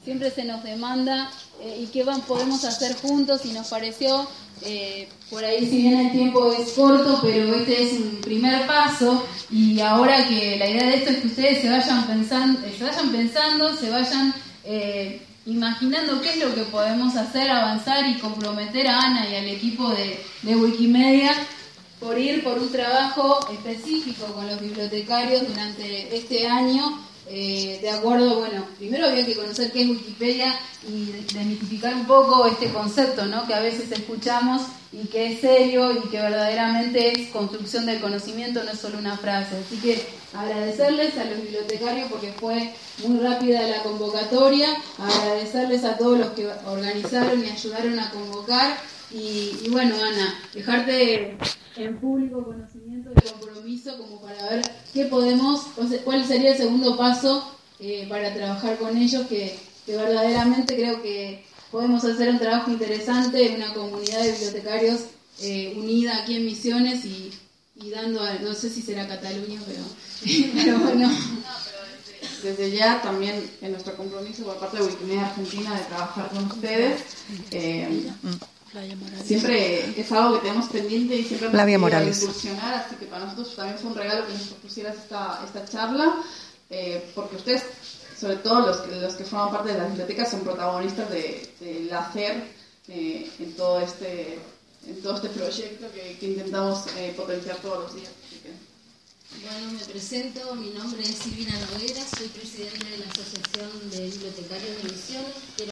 siempre se nos demanda y qué podemos hacer juntos, y nos pareció, por ahí si bien el tiempo es corto, pero este es un primer paso, y ahora que la idea de esto es que ustedes se vayan pensando, se vayan imaginando qué es lo que podemos hacer, avanzar y comprometer a Ana y al equipo de Wikimedia por ir por un trabajo específico con los bibliotecarios durante este año. De acuerdo, bueno, primero había que conocer qué es Wikipedia y desmitificar un poco este concepto, ¿no?, que a veces escuchamos y que es serio y que verdaderamente es construcción del conocimiento, no es solo una frase. Así que agradecerles a los bibliotecarios porque fue muy rápida la convocatoria, agradecerles a todos los que organizaron y ayudaron a convocar, y bueno, Ana, dejarte en público conocimiento y compromiso como para ver cuál sería el segundo paso para trabajar con ellos, que verdaderamente creo que podemos hacer un trabajo interesante en una comunidad de bibliotecarios unida aquí en Misiones y dando, no sé si será Cataluña, pero bueno. Desde ya también en nuestro compromiso por parte de Wikimedia Argentina de trabajar con ustedes. Siempre es algo que tenemos pendiente y siempre hemos querido incursionar, así que para nosotros también fue un regalo que nos propusieras esta charla, porque ustedes, sobre todo los que forman parte de las bibliotecas, son protagonistas del hacer en todo este proyecto que intentamos potenciar todos los días. Así que... Bueno, me presento, mi nombre es Silvina Noguera, soy presidenta de la Asociación de Bibliotecarios de Misiones.